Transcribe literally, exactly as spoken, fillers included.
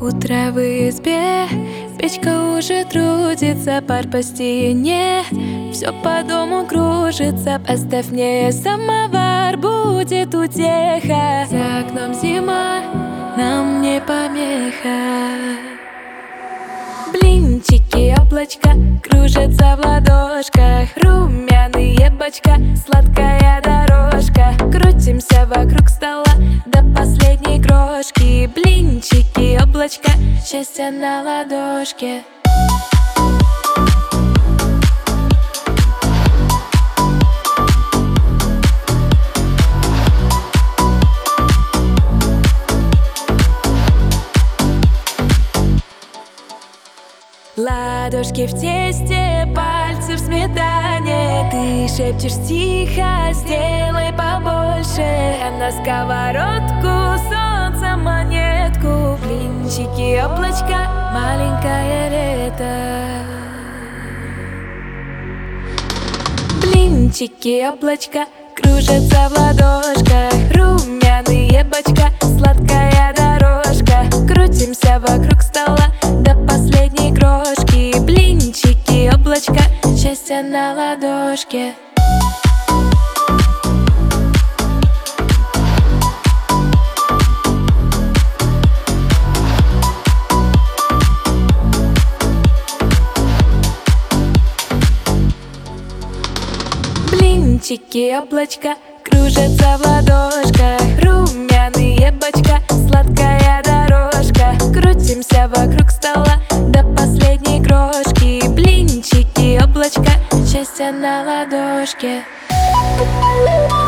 Утро в избе, печка уже трудится, пар по стене, все по дому кружится. Поставь мне самовар, будет утеха. За окном зима, нам не помеха. Блинчики, облачка кружатся в ладошках. Румяные бочка, сладкая дорожка. Крутимся вокруг стола до последней крошки. Блинчики, облачка, счастье на ладошке. Ладошки в тесте, пальцы в сметане. Ты шепчешь тихо, сделай побольше. А на сковородку солнце монетку. Блинчики, облачка, маленькое лето. Блинчики, облачка кружатся в ладошках. Румяные бочка, сладкая дорожка. Крутимся вокруг стола до последней крошки. Блинчики, облачка, счастье на ладошке. Блинчики, облачка кружатся в ладошках. Румяные бочка, сладкая дорожка. Крутимся вокруг стола до последней крошки. Блинчики, облачка, счастье на ладошке.